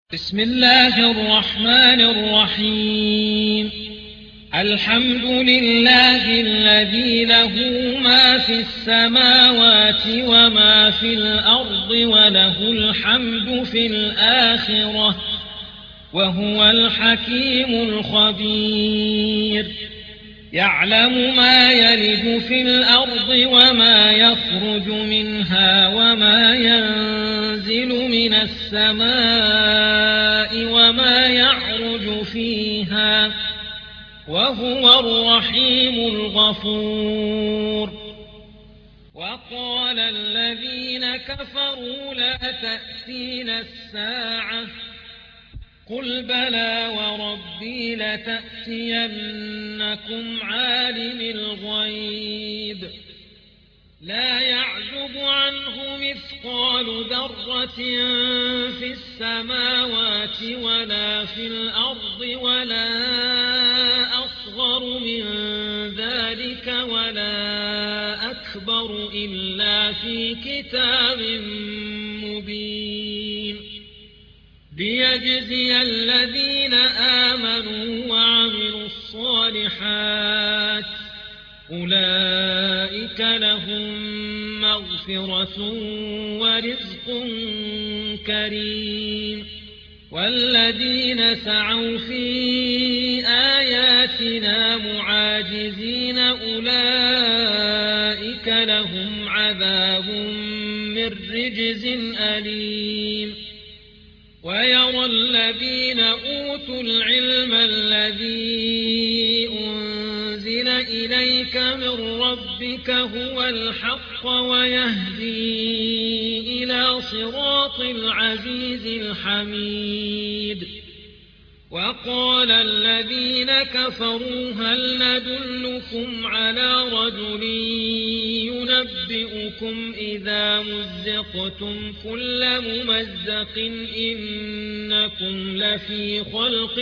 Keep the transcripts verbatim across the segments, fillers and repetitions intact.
بسم الله الرحمن الرحيم. الحمد لله الذي له ما في السماوات وما في الأرض وله الحمد في الآخرة وهو الحكيم الخبير. يعلم ما يلج في الأرض وما يخرج منها وما ينزل من السماء وما يعرج فيها وهو الرحيم الغفور. وقال الذين كفروا لا تأتينا الساعة قل بلى وربي لتأتينكم عالم الغيب لا يعزب عنه مثقال ذرة في السماوات ولا في الأرض ولا أصغر من ذلك ولا أكبر إلا في كتاب مبين ليجزي الذين آمنوا وعملوا الصالحات أولئك لهم مغفرة ورزق كريم. والذين سعوا في آياتنا معاجزين أولئك لهم عذاب من رجز أليم. ويرى الذين أوتوا العلم الذي أنزل إليك من ربك هو الحق ويهدي إلى صراط العزيز الحميد. وقال الذين كفروا هل ندلكم على رجل ينبئكم إذا مزقتم كل ممزق إنكم لفي خلق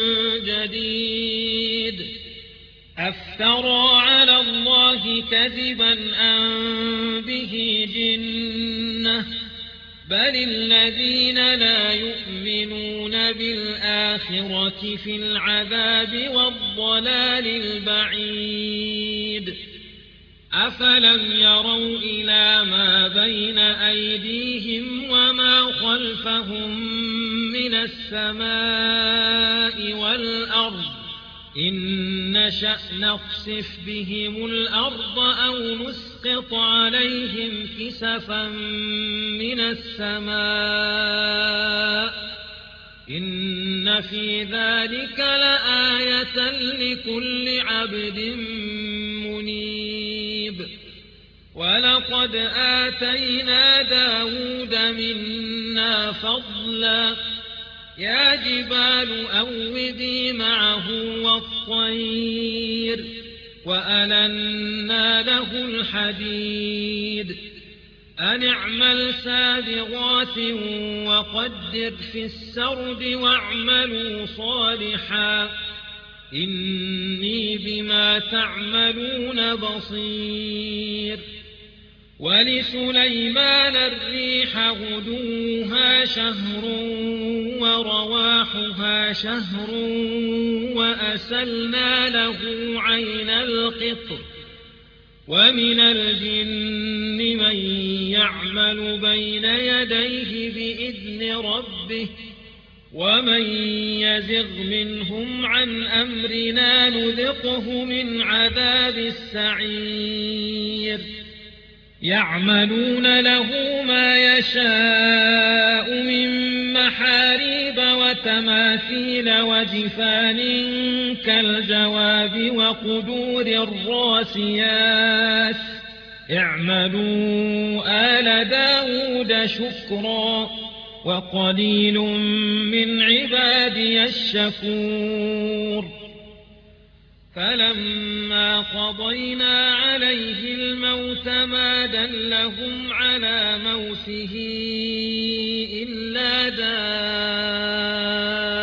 جديد أفترى على الله كذبا أم به جنة بل الذين لا يؤمنون بالآخرة في العذاب والضلال البعيد. أفلم يروا إلى ما بين أيديهم وما خلفهم من السماء والأرض إن نشأ نخسف بهم الأرض أو نسقط عليهم كسفا من السماء إن في ذلك لآية لكل عبد منيب. ولقد آتينا داود منا فضلا يا جبال أوبي معه والطير وألنا له الحديد أن اعمل سابغات وقدر في السرد واعملوا صالحا إني بما تعملون بصير. ولسليمان الريح غدوها شهر ورواحها شهر وأسلنا له عين القطر ومن الجن من يعمل بين يديه بإذن ربه ومن يزغ منهم عن أمرنا نذقه من عذاب السعير. يعملون له ما يشاء من محاريب وتماثيل وجفان كالجواب وقدور الراسيات اعملوا آل داود شكرا وقليل من عبادي الشكور. فلما قضينا عليه الموت ما دلهم على موته إلا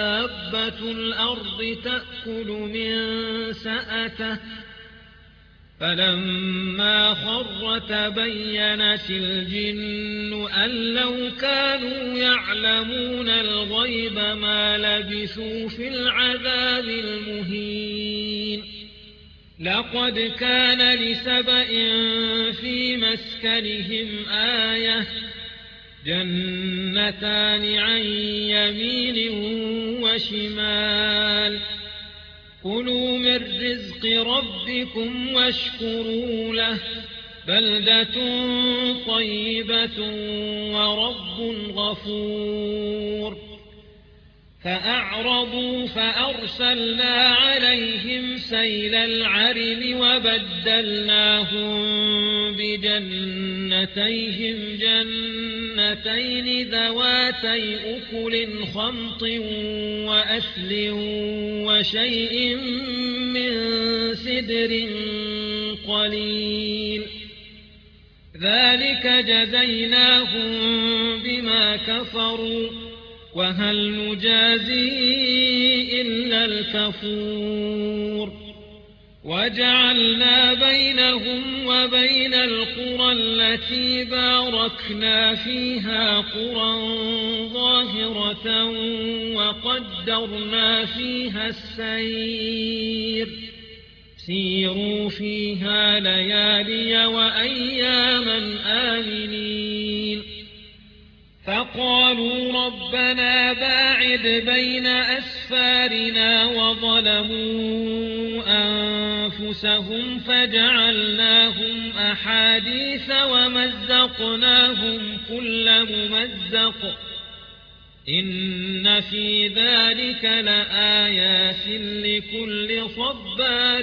دابة الأرض تأكل من سأته فلما خر تبينت الجن أن لو كانوا يعلمون الغيب ما لبثوا في العذاب المهين لقد كان لسبإ في مسكنهم آية جنتان عن يمين وشمال كلوا من رزق ربكم واشكروا له بلدة طيبة ورب غفور فأعرضوا فأرسلنا عليهم سيل العرم وبدلناهم بجنتيهم جنتين ذواتي أكل خمط وأثل وشيء من سدر قليل ذلك جزيناهم بما كفروا وهل نجازي إلا الكفور وجعلنا بينهم وبين القرى التي باركنا فيها قرى ظاهرة وقدرنا فيها السير سيروا فيها ليالي وأياما آمنين فقالوا ربنا باعد بين أسفارنا وظلموا أنفسهم فجعلناهم أحاديث ومزقناهم كل ممزق إن في ذلك لآيات لكل صبار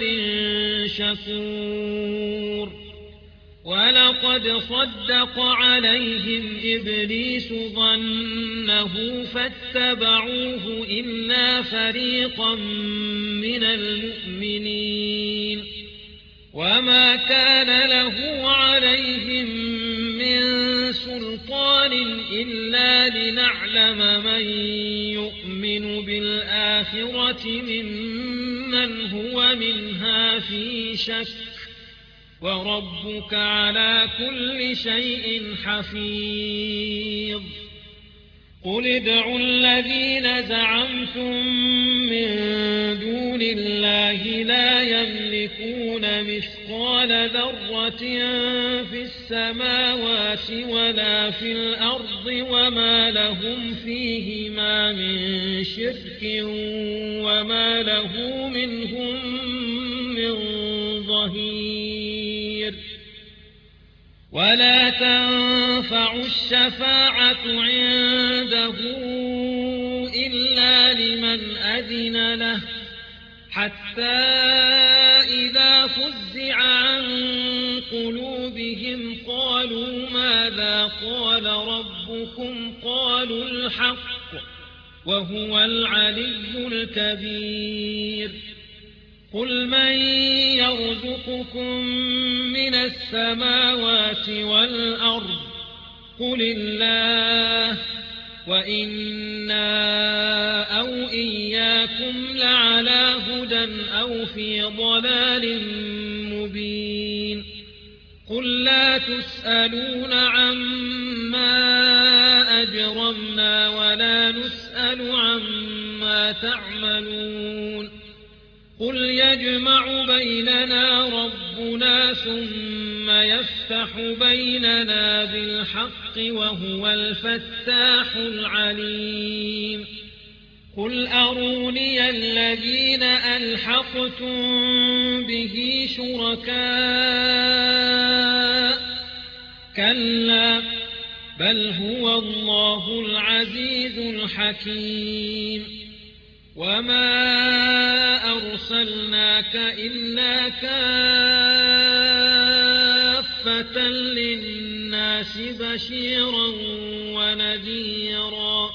شكور ولقد صدق عليهم إبليس ظنه فاتبعوه إلا فريقا من المؤمنين وما كان له عليهم من سلطان إلا لنعلم من يؤمن بالآخرة ممن هو منها في شك وربك على كل شيء حفيظ قل ادعوا الذين زعمتم من دون الله لا يملكون مثقال ذرة في السماوات ولا في الأرض وما لهم فيهما من شرك وما له منهم من ظهير ولا تنفع الشفاعة عنده إلا لمن أذن له حتى إذا فزع عن قلوبهم قالوا ماذا قال ربكم قالوا الحق وهو العلي الكبير قل من يرزقكم من السماوات والأرض قل الله وإنا أو إياكم لعلى هدى أو في ضلال مبين قل لا تسألون عما أجرمنا ولا نسأل عما تعملون قل يجمع بيننا ربنا ثم يفتح بيننا بالحق وهو الفتاح العليم قل أروني الذين ألحقتم به شركاء كلا بل هو الله العزيز الحكيم وما أرسلناك إلا كافة للناس بشيرا ونذيرا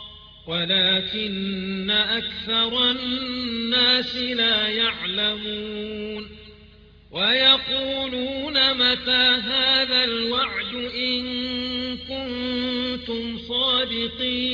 ولكن أكثر الناس لا يعلمون ويقولون متى هذا الوعد إن كنتم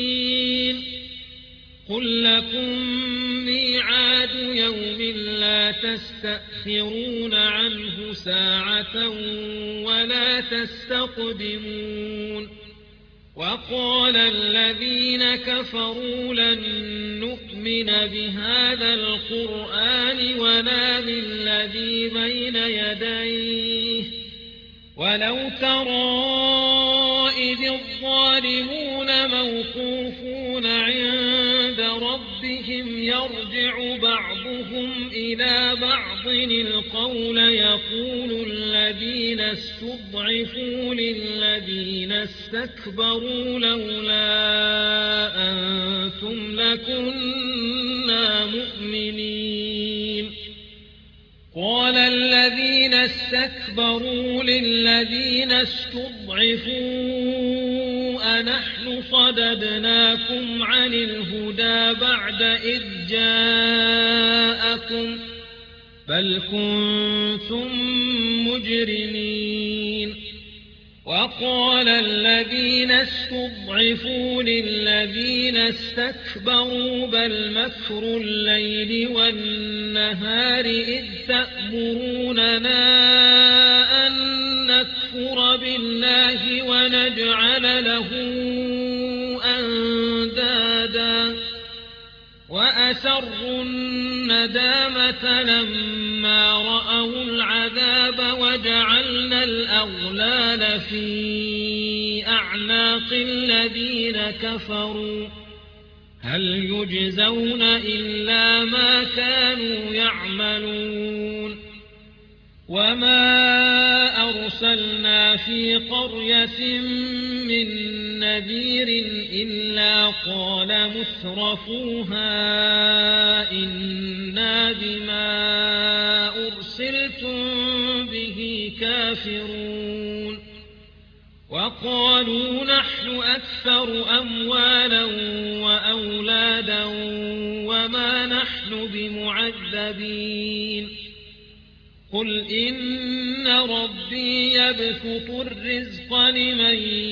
صادقين قل لكم ميعاد يوم لا تستأخرون عنه ساعة ولا تستقدمون وقال الذين كفروا لن نؤمن بهذا القرآن ولا بالذي بين يديه ولو ترى إذ الظالمون موقوفون عند ربهم يرجع بعضهم إلى بعض القول يقول الذين استضعفوا للذين استكبروا لولا أنتم لكنا مؤمنين قال الذين استكبروا للذين استضعفوا أنحن صددناكم عن الهدى بعد إذ جاءكم بل كنتم مجرمين وقال الذين استضعفوا للذين استكبروا بل مكر الليل والنهار إذ تأمروننا أن نكفر بالله ونجعل له أندادا وأسروا الندامة لما رأوا العذاب وجعلنا الأغلال في أعناق الذين كفروا هل يجزون إلا ما كانوا يعملون وما أرسلنا في قرية من نذير إلا قال مترفوها إنا بما أرسلتم به كافرون وقالوا نحن أكثر أموالا وأولادا وما نحن بمعذبين قل إن ربي يبسط الرزق لمن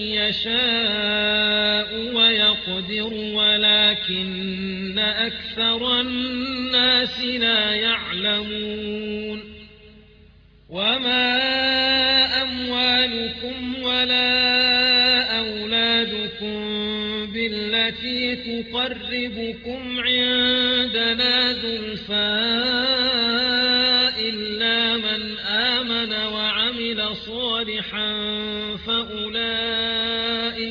يشاء ويقدر ولكن أكثر الناس لا يعلمون وما أموالكم ولا أولادكم بالتي تقربكم عندنا زلفى إلا من آمن وعمل صالحا فأولئك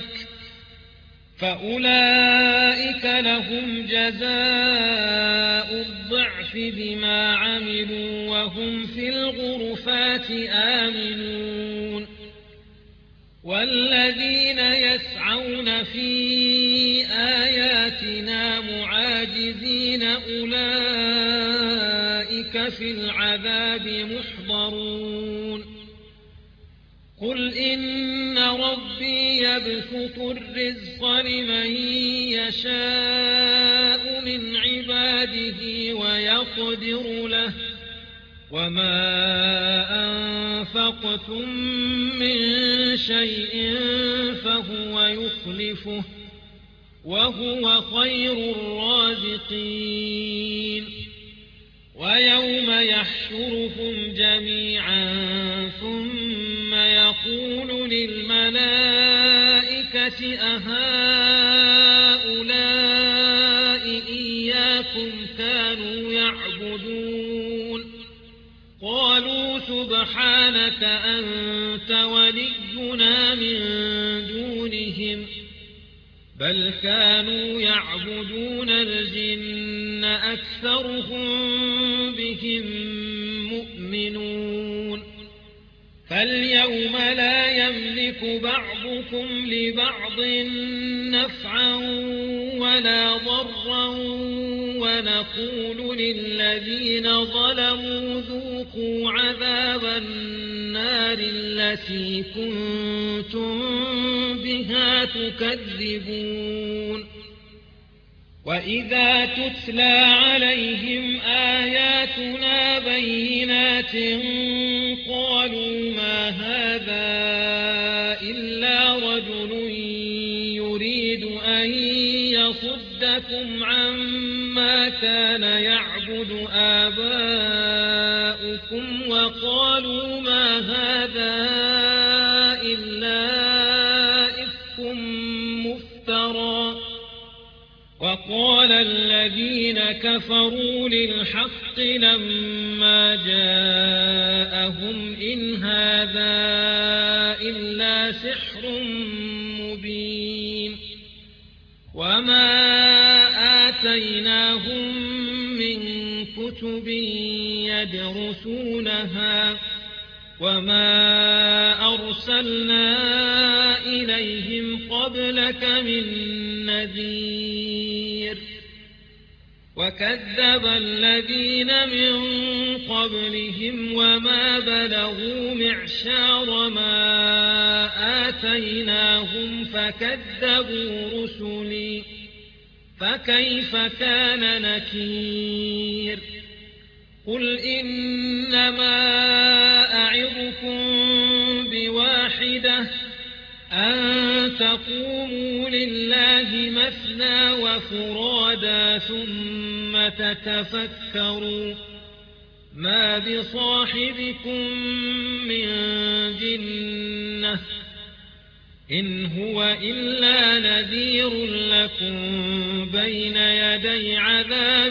فأولئك لهم جزاء الضعف بما عملوا وهم في الغرفات آمنون والذين يسعون في آياتنا معاجزين أولئك في العذاب محضرون قل إن ربي يبسط الرزق لمن يشاء من عباده ويقدر له وما أنفقتم من شيء فهو يخلفه وهو خير الرازقين ويوم يحشرهم جميعا ثم يقول للملائكة أهؤلاء إياكم كانوا يعبدون قالوا سبحانك أنت ولينا من دونهم بل كانوا يعبدون الجن أكثرهم بهم مؤمنون فاليوم لا يملك بعضكم لبعض نفعا ولا ضرا ونقول للذين ظلموا ذوقوا عذاب النار التي كنتم بها تكذبون وإذا تتلى عليهم آياتنا بينات قالوا ما هذا إلا رجل يريد أن يصدكم وسألتهم عما كان يعبد آباؤكم وقالوا ما هذا إلا إفك مفترى وقال الذين كفروا للحق لما جاءهم إن هذا إلا سحر مبين وما آتيناهم من كتب يدرسونها وما أرسلنا إليهم قبلك من نذير وكذب الذين من قبلهم وما بلغوا معشار ما آتيناهم فكذبوا رسلي فكيف كان نكير قل إنما أعظكم بواحدة أن تقوموا لله مثنى وفرادا ثم تتفكروا ما بصاحبكم من جنة إن هو إلا نذير لكم بين يدي عذاب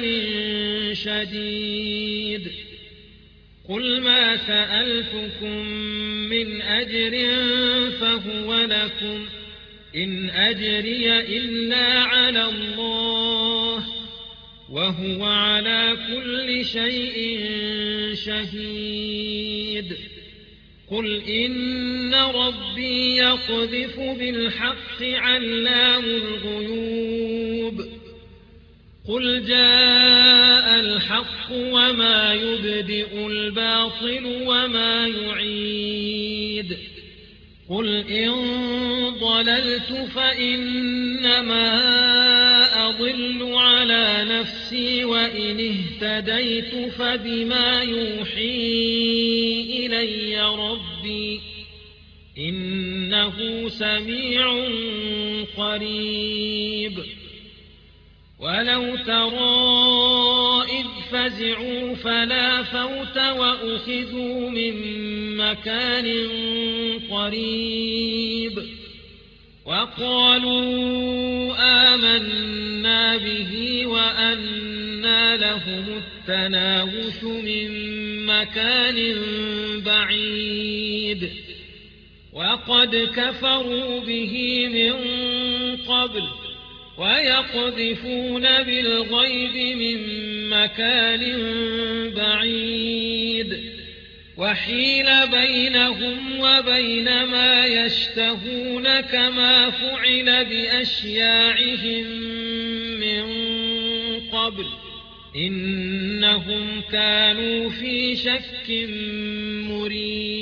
شديد قل ما سألتكم من أجر فهو لكم إن أجري إلا على الله وهو على كل شيء شهيد قل إن ربي يقذف بالحق علام الغيوب قل جاء الحق وما يبدئ الباطل وما يعيد قل إن ضللت فإنما أضل على نفسي وإن اهتديت فبما يوحي إلي ربي إنه سميع قريب ولو ترى إذ فزعوا فلا فوت وأخذوا من مكان قريب وقالوا آمنا به وأنى لهم التناوش من مكان بعيد وقد كفروا به من قبل ويقذفون بالغيب من مكان بعيد وحيل بينهم وبين ما يشتهون كما فعل بأشياعهم من قبل إنهم كانوا في شك مريب